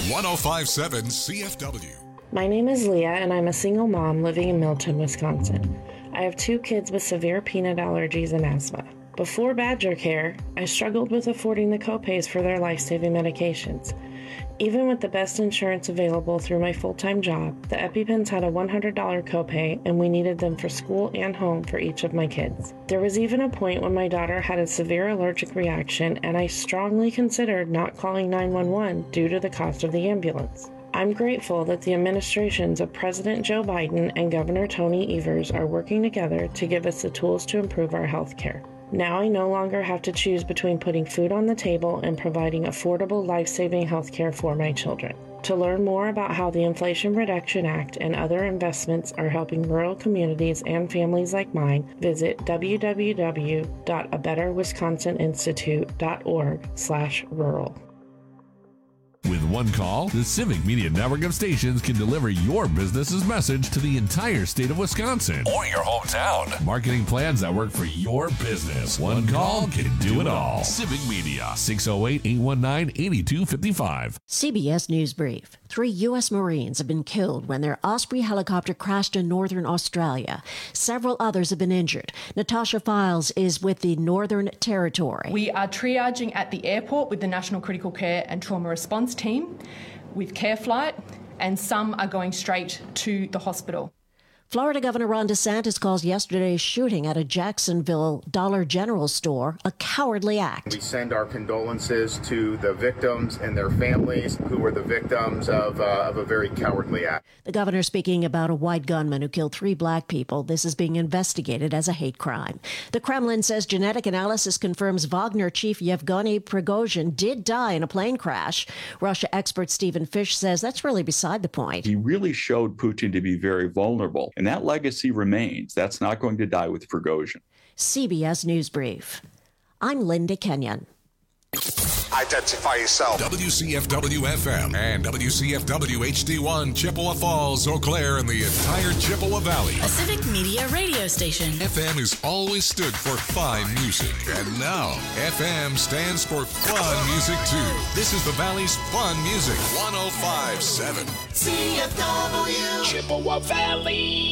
1057 CFW. My name is Leah, and I'm a single mom living in Milton, Wisconsin. I have 2 kids with severe peanut allergies and asthma. Before Badger Care, I struggled with affording the copays for their life-saving medications. Even with the best insurance available through my full-time job, the EpiPens had a $100 copay, and we needed them for school and home for each of my kids. There was even a point when my daughter had a severe allergic reaction, and I strongly considered not calling 911 due to the cost of the ambulance. I'm grateful that the administrations of President Joe Biden and Governor Tony Evers are working together to give us the tools to improve our health care. Now I no longer have to choose between putting food on the table and providing affordable, life-saving health care for my children. To learn more about how the Inflation Reduction Act and other investments are helping rural communities and families like mine, visit www.abetterwisconsininstitute.org/rural. With one call, the Civic Media Network of stations can deliver your business's message to the entire state of Wisconsin or your hometown. Marketing plans that work for your business. One call can do it all. Civic Media, 608-819-8255. CBS News Brief. 3 U.S. Marines have been killed when their Osprey helicopter crashed in northern Australia. Several others have been injured. Natasha Files is with the Northern Territory. We are triaging at the airport with the National Critical Care and Trauma Response Team with CareFlight, and some are going straight to the hospital. Florida Governor Ron DeSantis calls yesterday's shooting at a Jacksonville Dollar General store a cowardly act. We send our condolences to the victims and their families who were the victims of a very cowardly act. The governor speaking about a white gunman who killed 3 black people. This is being investigated as a hate crime. The Kremlin says genetic analysis confirms Wagner chief Yevgeny Prigozhin did die in a plane crash. Russia expert Stephen Fish says that's really beside the point. He really showed Putin to be very vulnerable. And that legacy remains. That's not going to die with Prigozhin. CBS News Brief. I'm Linda Kenyon. Identify yourself. WCFW-FM and WCFW-HD1, Chippewa Falls, Eau Claire, and the entire Chippewa Valley. A Civic Media radio station. FM has always stood for fine music. And now, FM stands for fun music, too. This is the Valley's fun music. 105.7. CFW. Chippewa Valley.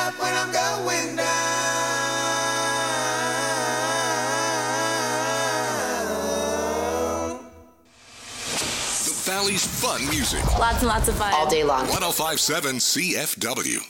up when I'm going down. The Valley's fun music. Lots and lots of fun. All day long. 105.7 CFW.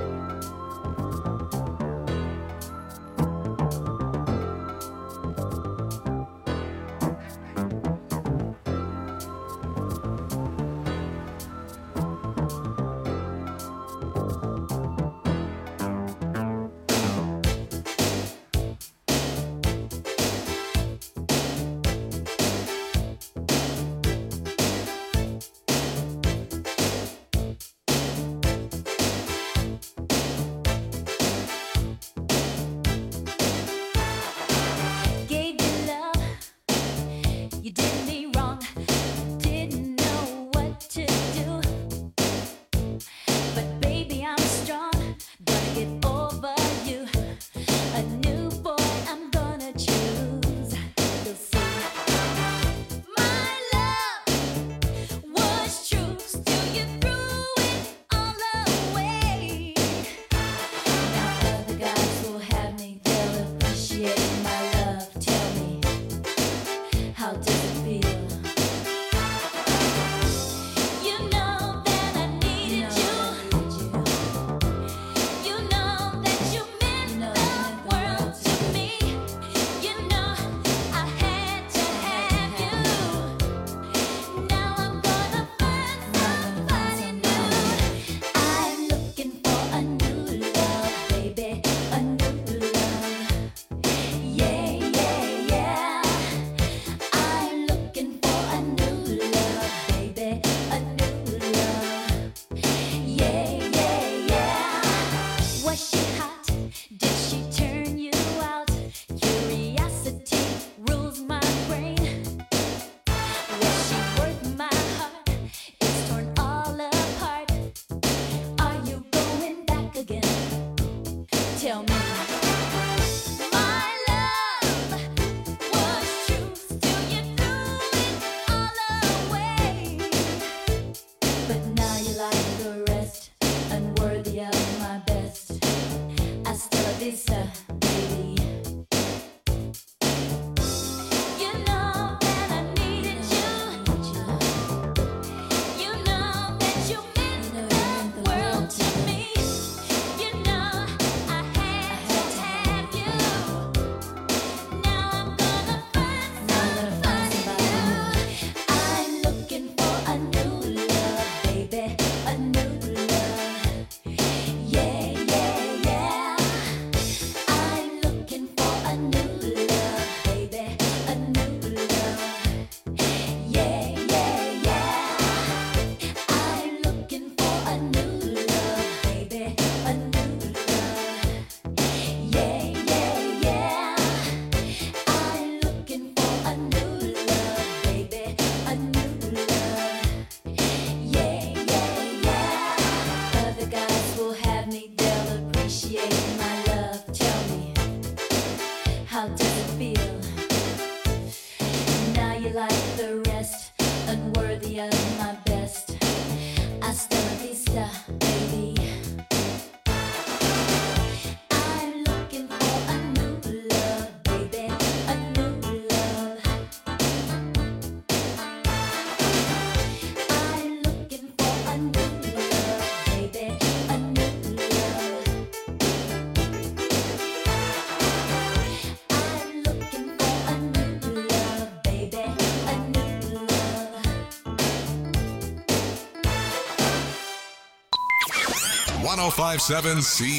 .105.7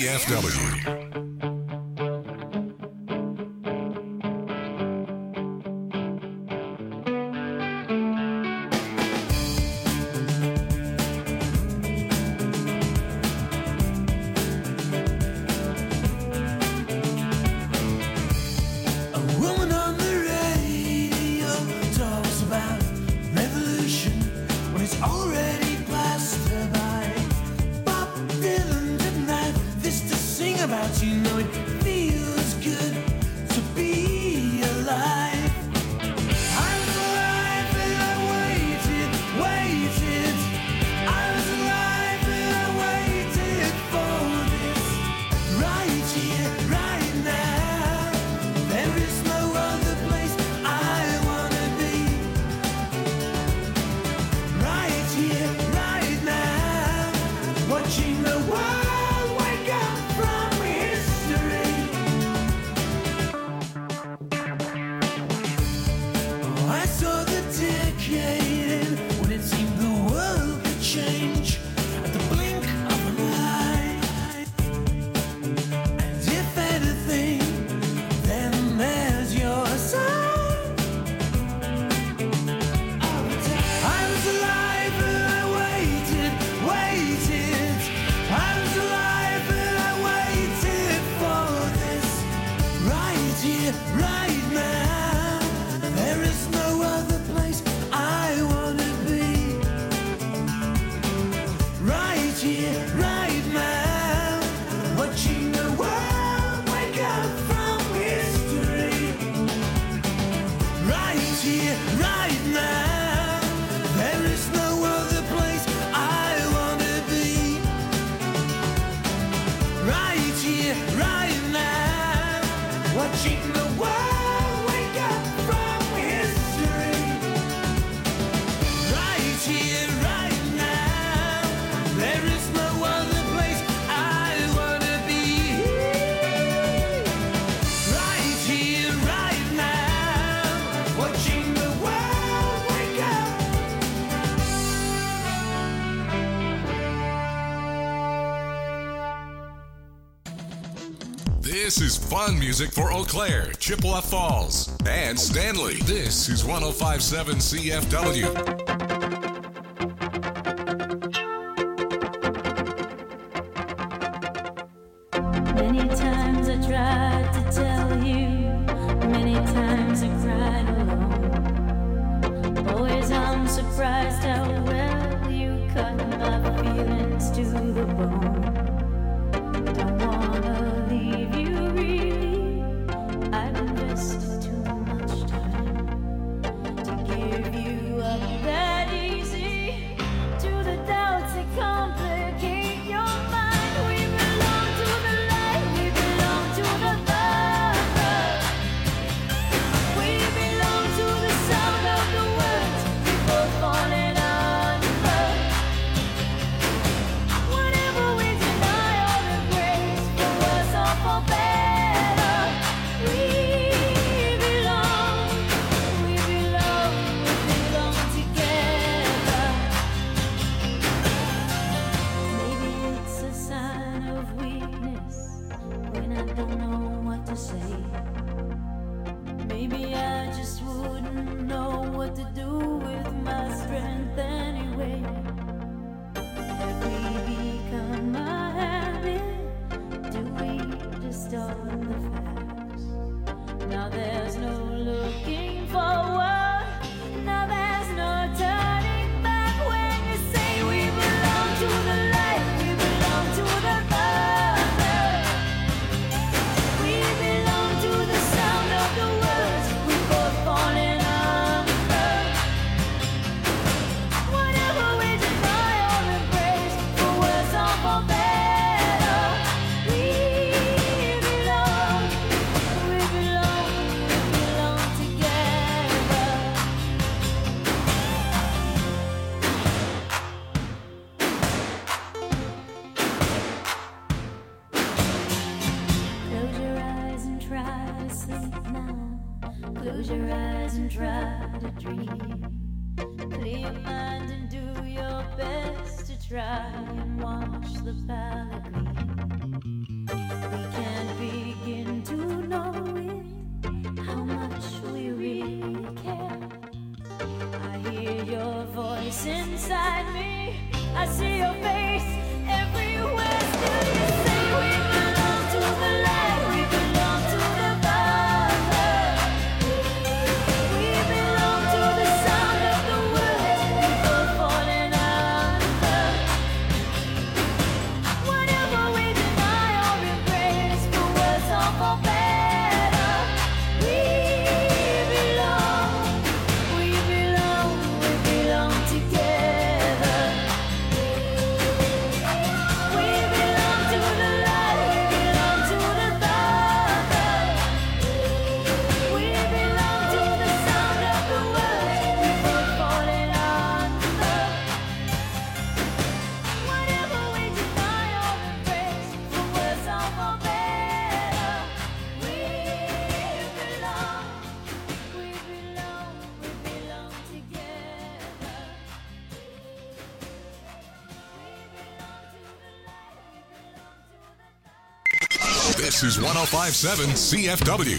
CFW. About complicated when it seemed the world could change at the blink of an eye. And if anything, then there's your sign. I was alive and I waited. I was alive and I waited for this right here, right now. There is no other place I want to be. Right here, right now. Watching the world wake up from history. Right here, right now. There is no other place I want to be. Right here, right now. Watching the world wake up from history. Right here, right now. There is no other place I want to be. Right here, right now. Watching the world wake up. This is fun music for Eau Claire, Chippewa Falls, and Stanley. This is 105.7 CFW. Many times I tried to tell you, many times I cried alone. Always I'm surprised how well you cut my feelings to the bone. Don't wanna leave you really, I've invested too much time to give you up that easy to the doubts that complicate your mind. We belong to the light, we belong to the love. We belong to the sound of the words we both falling under. Whatever we deny or embrace, for worse or for better, we belong together. Maybe it's a sign of weakness when I don't know what to say. Maybe I just wouldn't know what to do with my strength anyway. Have we become a habit? Do we distort the facts? Now there's no looking forward. Now there's no turning back when you say we belong to the light, we belong to the other. We belong to the sound of the words we both falling under. Whatever we deny or embrace, for worse or for better, we belong together. Close your eyes and try to sleep now. Close your eyes and try to dream. Clear your mind and do your best to try and watch the palette gleam. We can't begin to know it, how much we really care. I hear your voice inside me, I see your face everywhere. Still you say we belong to the light, we belong to the other. We belong to the sound of the words we both falling under. Whatever we deny or embrace, for worse or for better, we belong together. This is 105.7 CFW.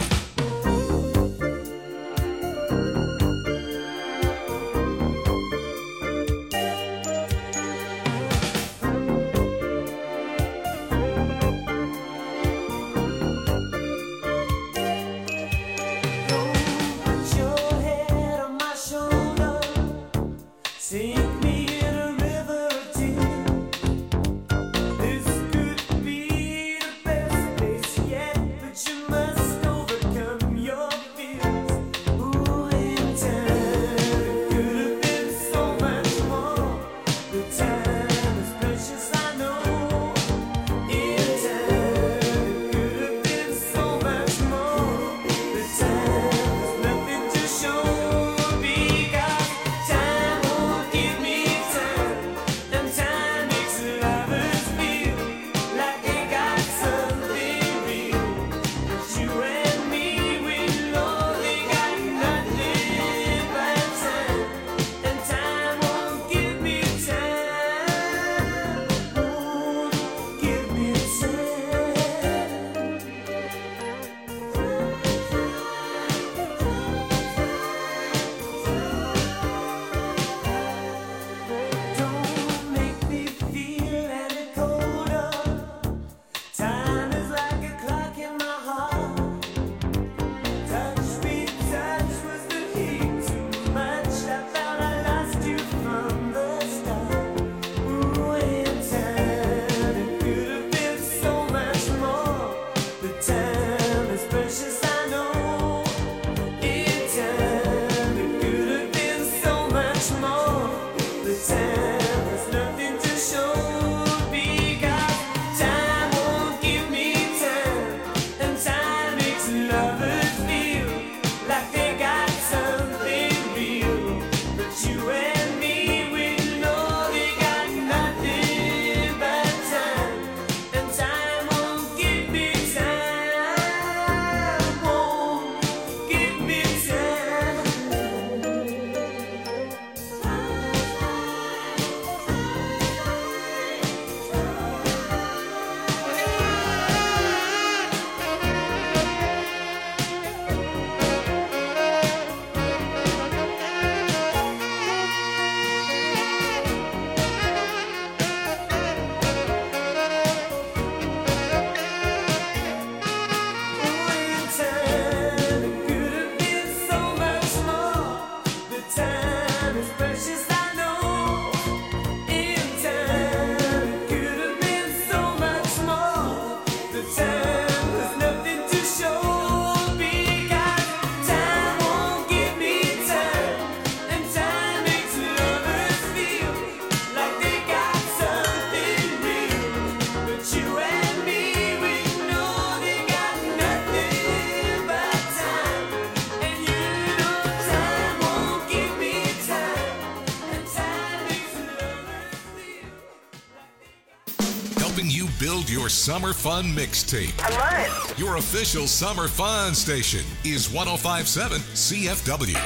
Build your summer fun mixtape. I love it. Your official summer fun station is 105.7 CFW.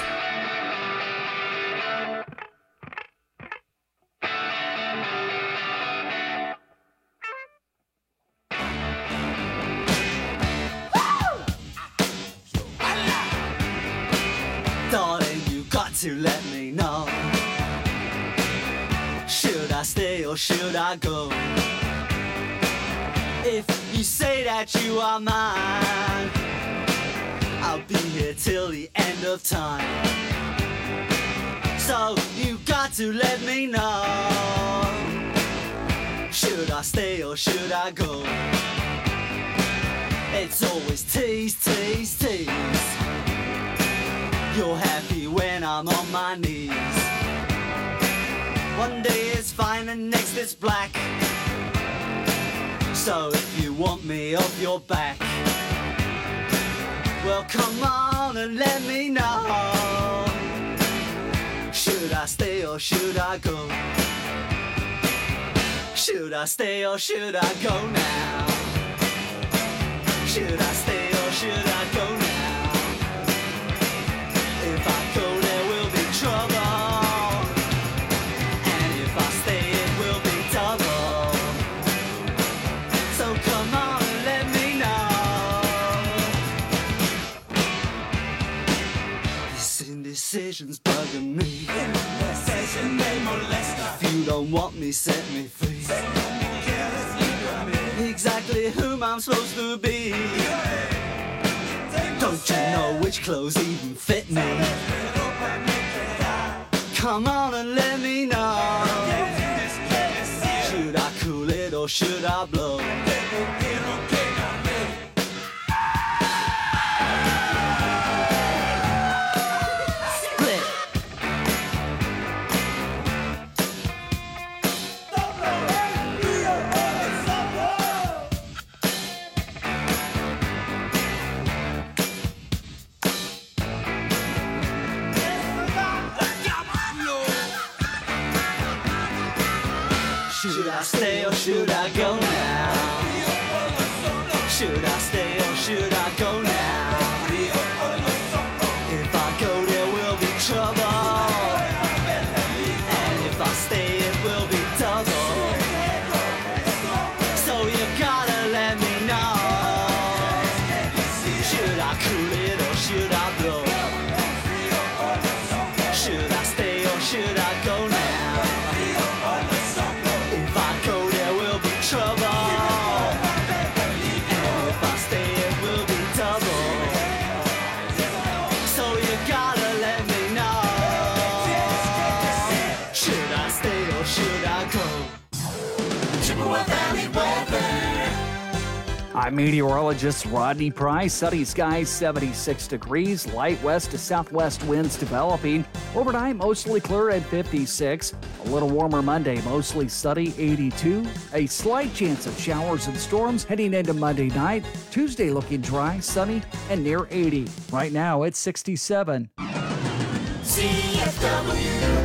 Darling, you got to let me know. Should I stay or should I go? If you say that you are mine, I'll be here till the end of time. So you got to let me know. Should I stay or should I go? It's always tease, tease, tease. You're happy when I'm on my knees. One day it's fine and next it's black. So if you want me off your back, well come on and let me know. Should I stay or should I go? Should I stay or should I go now? Should I stay or should I go now? If I go there will be trouble, and if I stay it will be double. So come on and let me know. decision's bugging me. If you don't want me, set me free. Exactly whom I'm supposed to be. Don't you know which clothes even fit me? Come on and let me know. Should I cool it or should I blow? Should I stay or should I go now? Should I stay or should I go now? If I go there will be trouble, and if I stay it will be double. So you gotta let me know. Should I cool it or should I blow? Should I stay or should I go now? I'm meteorologist Rodney Price. Sunny skies, 76 degrees. Light west to southwest winds developing. Overnight, mostly clear at 56. A little warmer Monday, mostly sunny, 82. A slight chance of showers and storms heading into Monday night. Tuesday looking dry, sunny, and near 80. Right now, it's 67. CFW.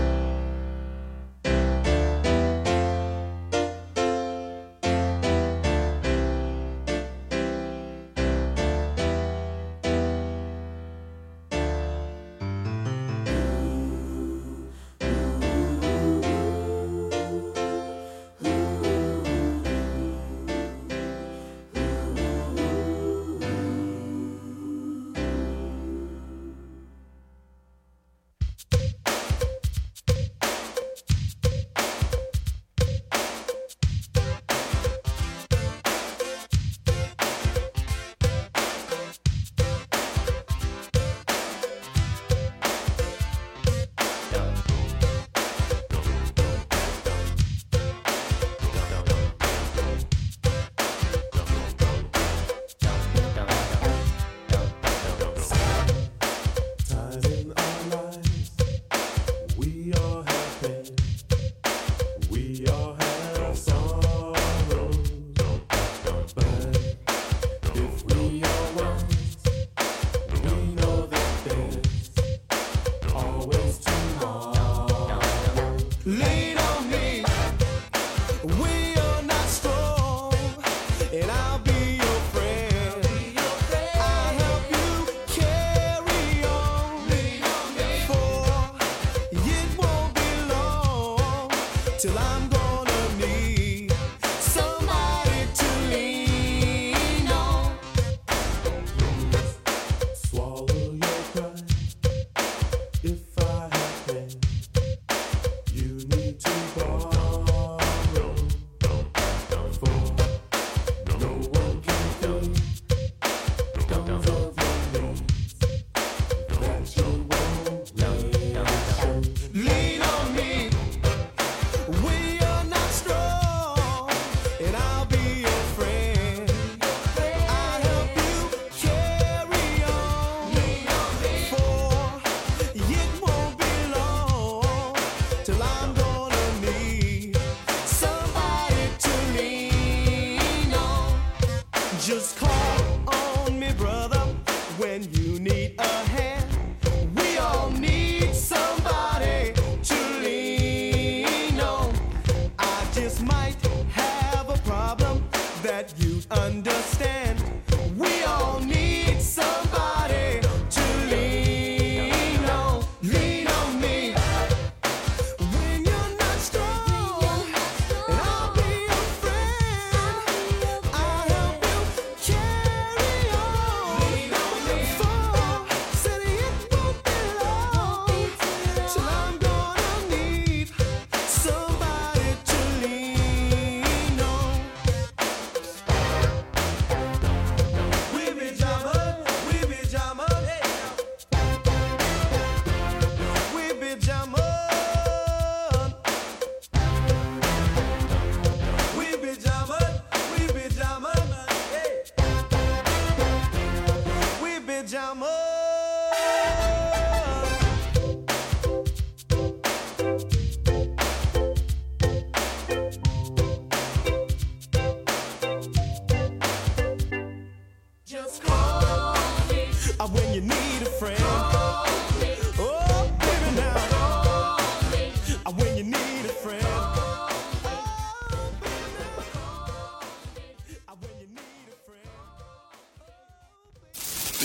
Just call on me, brother, when you need a hand.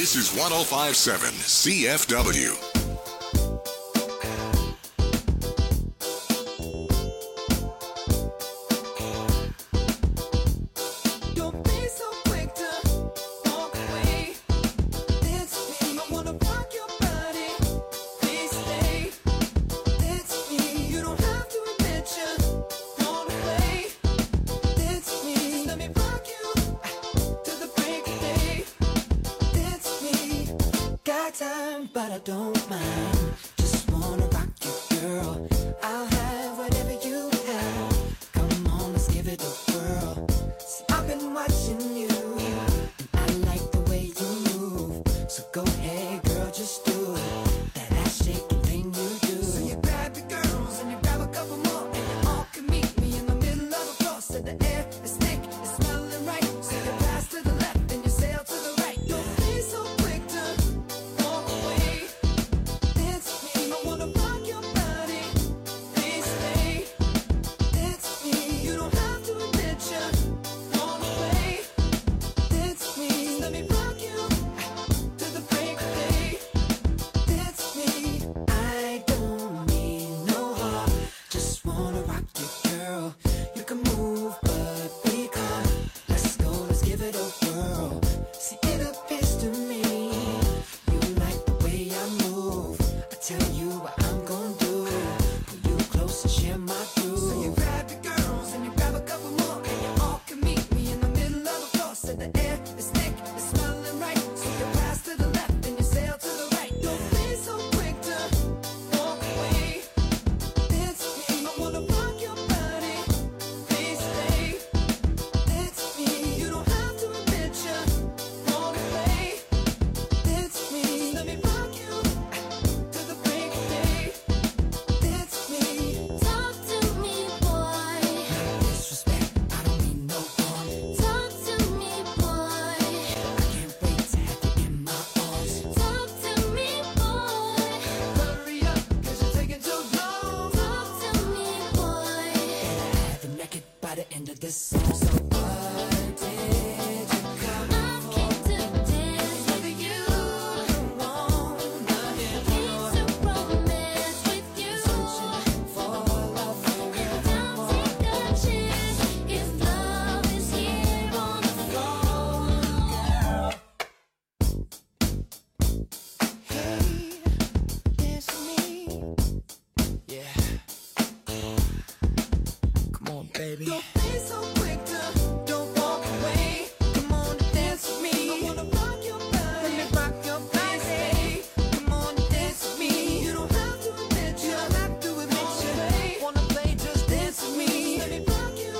This is 105.7 CFW. But I don't mind. Just wanna rock you, girl. I'll have whatever you have. Come on, let's give it a whirl. See, I've been watching you, and I like the way you move. So go ahead, girl, just do it. That ass shaking thing you do. So you grab your girls and you grab a couple more, and you all can meet me in the middle of the floor. So the air is thick, it's smelling right. So you pass to the left and you sail to the right. Don't be so quick to walk away. Baby. Don't be so quick to don't walk away. Come on and dance with me. I wanna rock your body. Let me rock your body. Come on and dance with me. You don't have to admit you. Don't have to admit you. Wanna play? Just dance with me. Let me rock you.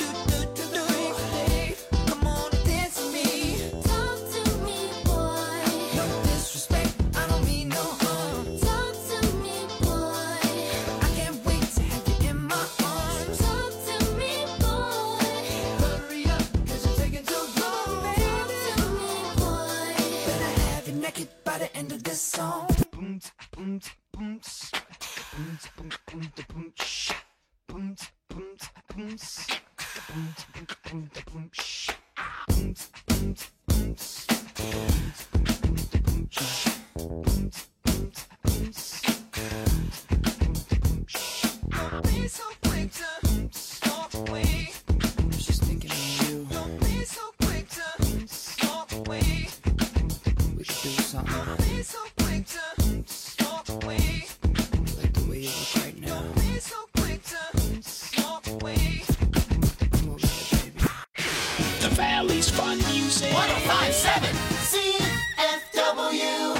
Come on and dance with me. Talk to me, boy. No disrespect. I don't mean no harm. Talk to me, boy. I can't wait to have you in my arms. Talk to me, boy. Hurry up, 'cause you're taking too long, baby. Talk to me, boy. Better have you naked by the end of this song. Boom, boom, boom, boom, boom, boom, boom, boom, shh. Boom, boom, boom, boom, boom, boom, boom, shh. Boom, boom, boom, boom, boom, shh. Boom, boom, boom, boom, shh. Don't be so quick to walk away. I was just thinking of you. Don't be so quick to walk away. We could do something. Don't be so quick to walk away. Like the way you look right now. Don't be so quick to walk away. Come over here, baby. The Valley's fun music. 105.7 CFW.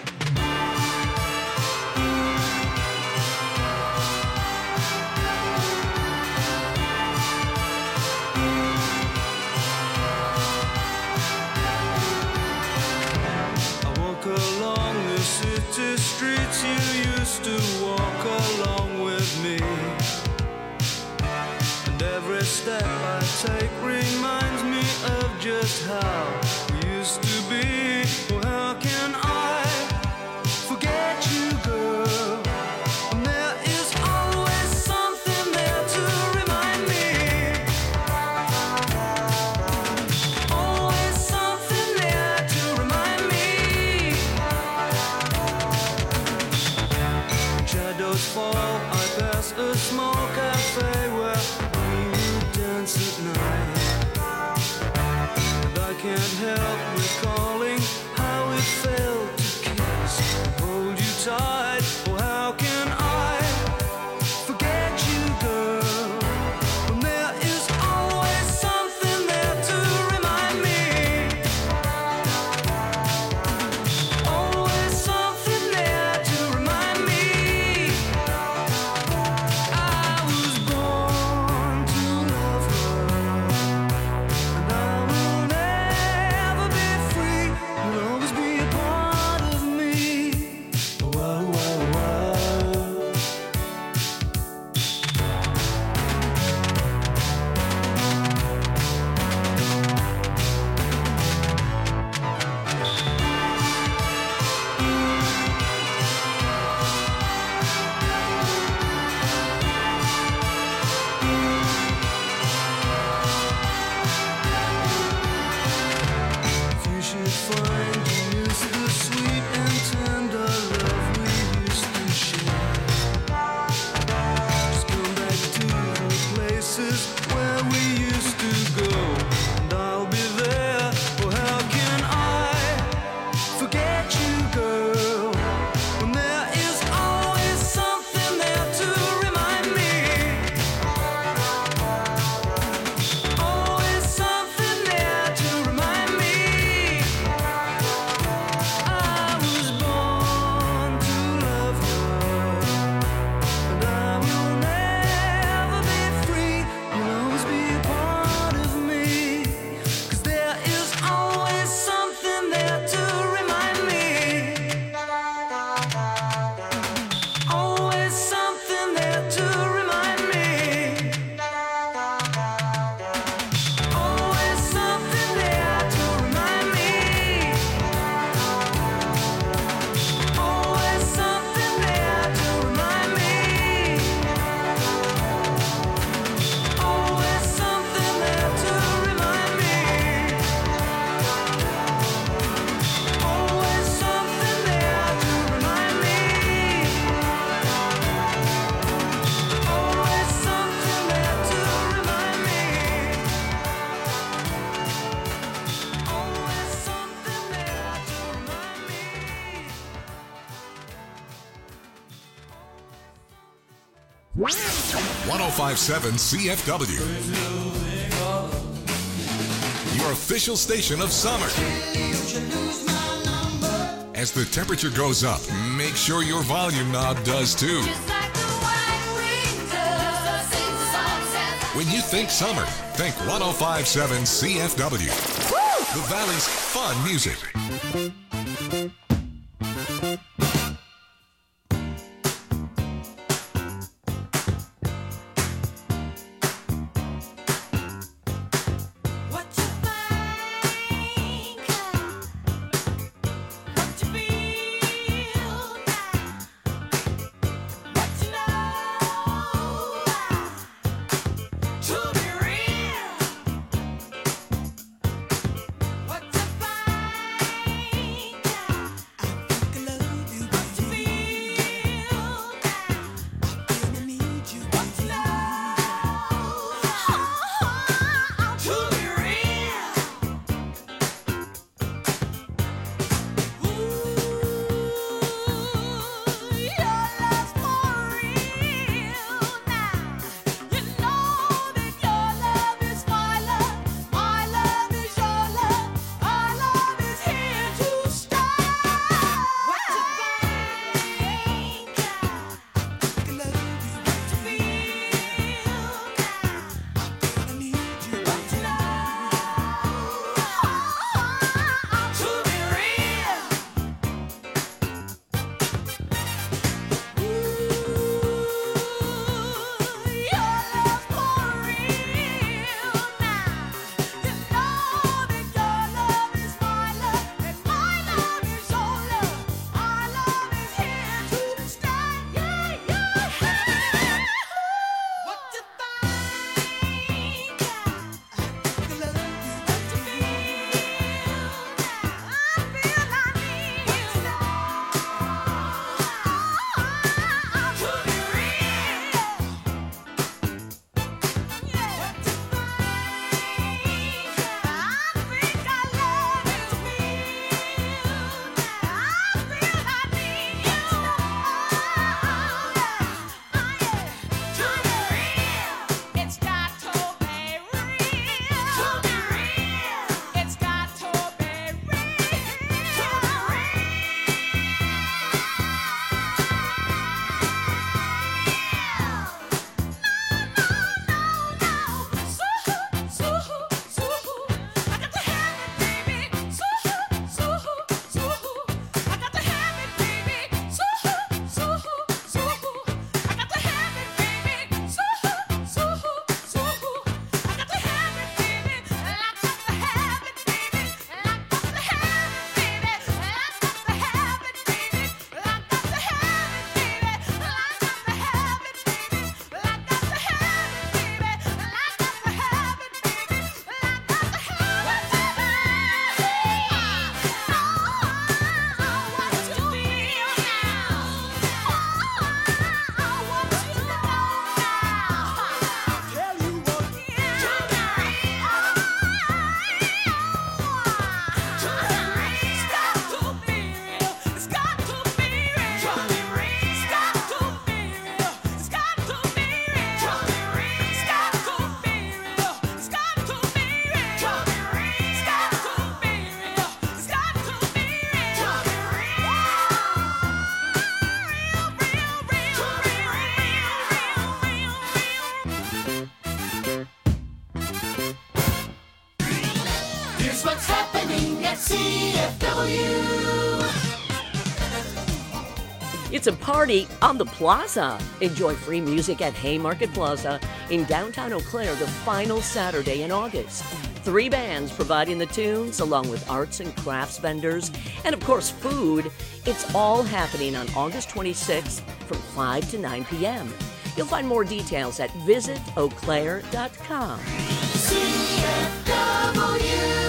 I walk along the city streets you used to walk along with me. And every step I take reminds me of just how we used to be. Well, how can I forget you, girl? And there is always something there to remind me. Always something there to remind me. shadows fall, I pass a small cafe where we would dance at night. And I can't help recalling how it felt to kiss, hold you tight. Oh, how can I forget you, girl, when there is always something there to remind me. Always something there to remind me. I was born to love her, and I will never be free. You'll always be a part of me. Whoa, whoa, whoa. If you should find you miss the sweet and tender love we used to share, just come back to the places where we used to go, and I'll be there. Oh, how can I forget you, girl, when there is always something there to remind me. Always something there to remind me. I was born to love her, and I will never be free. You'll always be a part of me, 'cause there is always something there to remind me. Always something there to remind me. Always something there to remind me. Always something there to remind me. Always something there to remind me. Always something there to remind me. Always something there to remind me. Always something there to remind me. 1057 CFW. Your official station of summer. As the temperature goes up, make sure your volume knob does too. When you think summer, think 1057 CFW. The Valley's fun music. To be real, what to find. It's a party on the plaza. Enjoy free music at Haymarket Plaza in downtown Eau Claire the final Saturday in August. 3 bands providing the tunes, along with arts and crafts vendors, and of course food. It's all happening on August 26th from 5 to 9 p.m. You'll find more details at visitauclaire.com. CFW.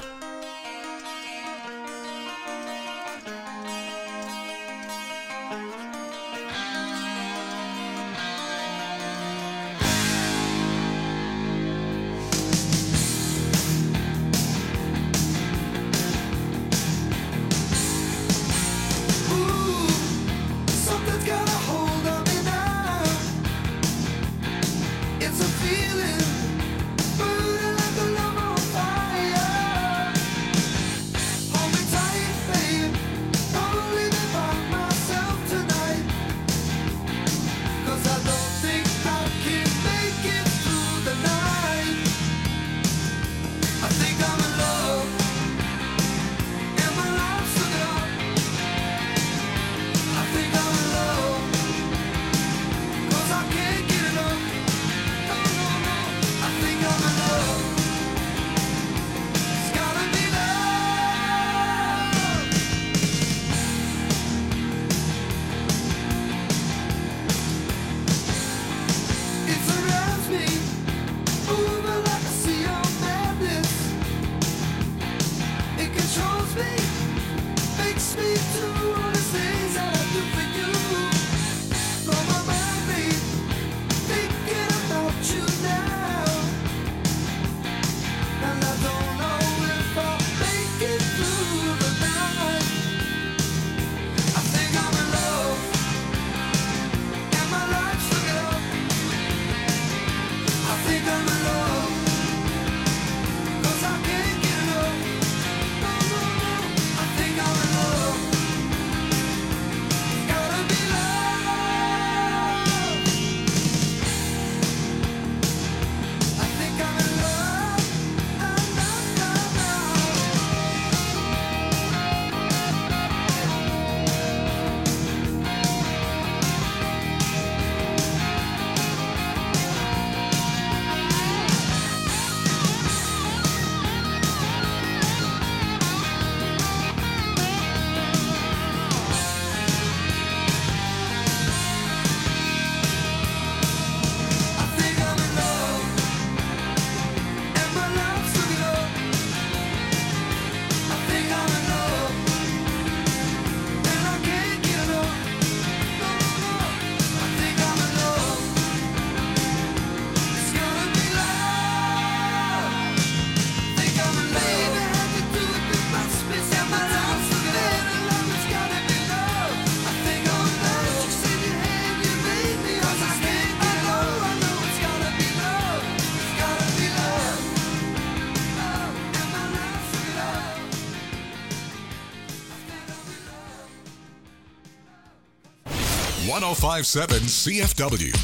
.1057 CFW.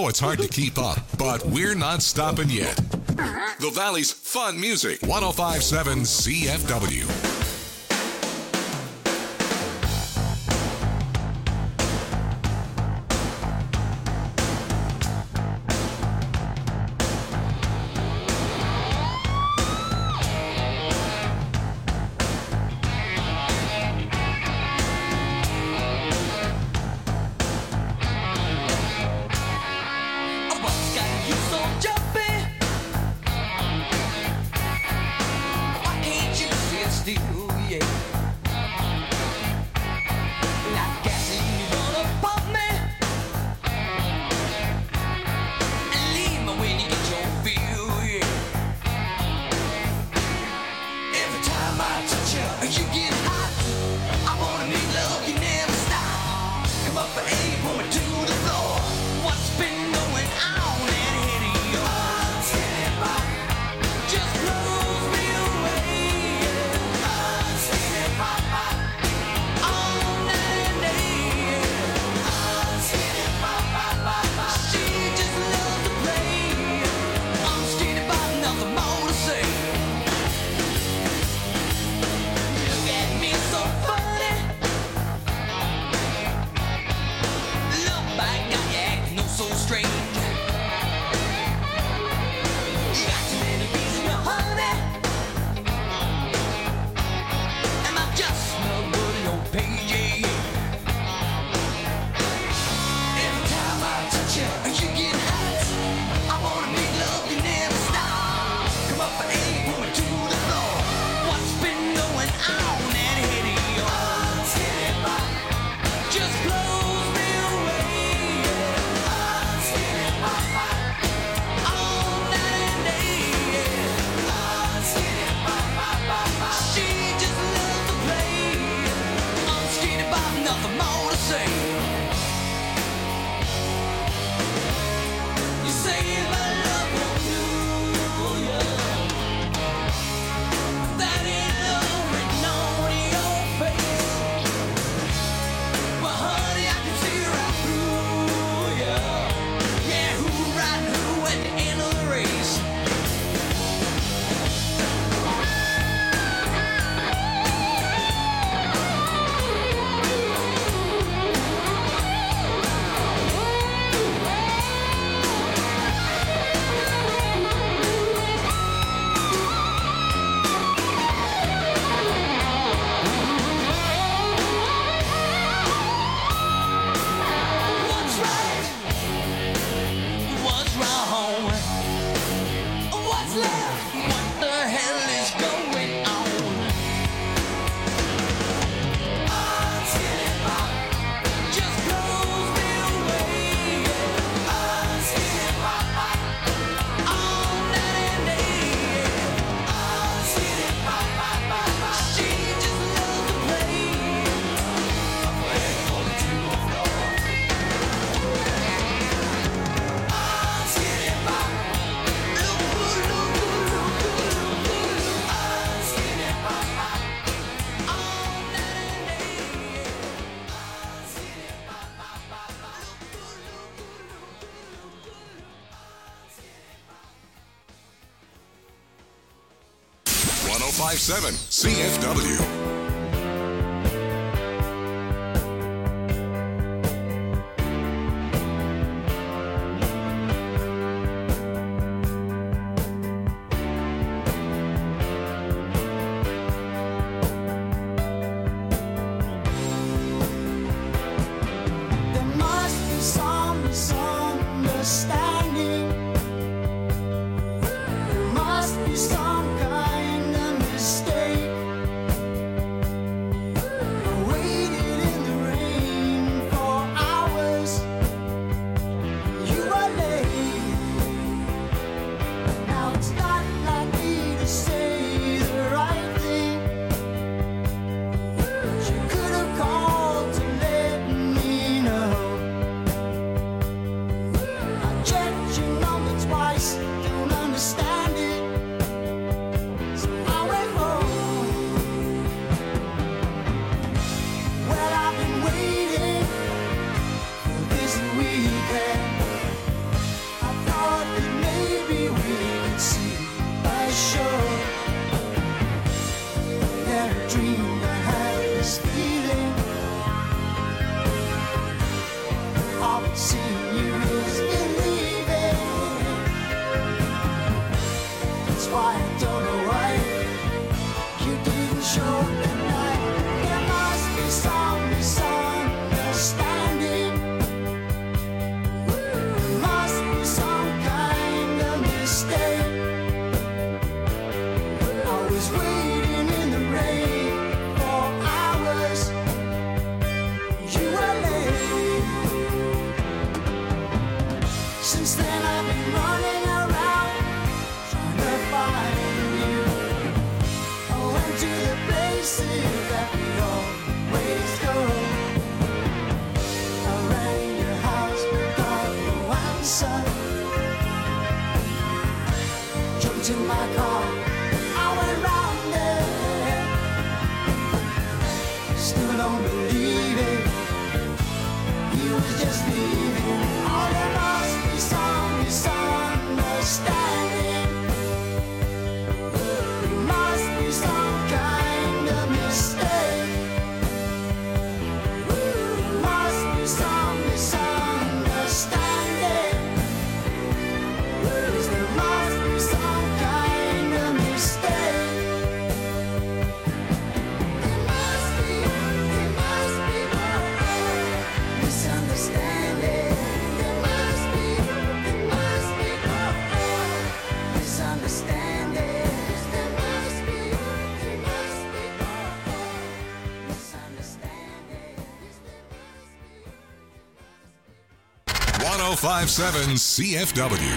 know it's hard to keep up, but we're not stopping yet. The Valley's fun music, 105.7 CFW. CFW. Some kind of mistake. Since then I've been running around trying to find you. I went to the places that we always go. I rang your house but got no answer. Jumped in my car, I went round there. Still don't believe it, he was just leaving. Oh, there must be some misunderstanding. There must be some kind of mistake. There must be some misunderstanding. Yes, there must be some kind of mistake. There must be misunderstanding. There must be misunderstanding. There must be misunderstanding. 1057 CFW.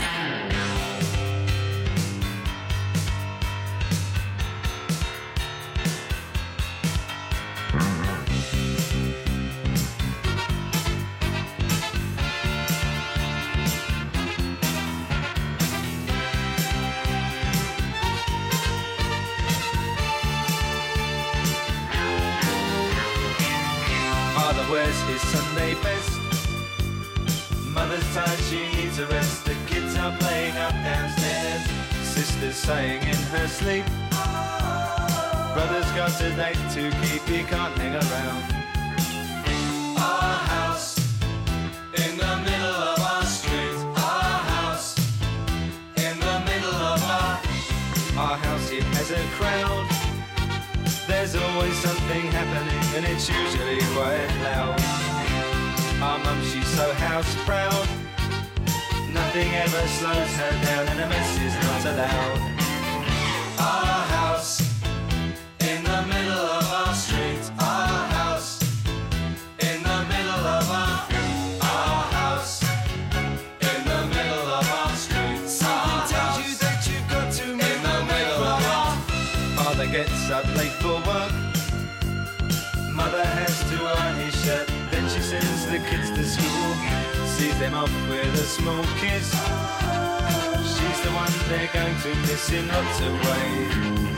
Father wears his Sunday best. Mother's tired, she needs a rest. The kids are playing up downstairs. Sister's sighing in her sleep. Brother's got a date to keep, he can't hang around. Our house in the middle of our street. Our house in the middle of our house, it has a crowd. There's always something happening and it's usually quite loud. Our mum, she's so house proud. Nothing ever slows her down and a mess is not allowed. Our house in the middle of our street. Our house in the middle of our house in the middle of our street. Something tells you that you've got to move in the middle of our. Father gets up late for work. Mother has to iron his shirt. Then she sends the kids to school. Sees them off with a small kiss. She's the one they're going to miss in lots of ways.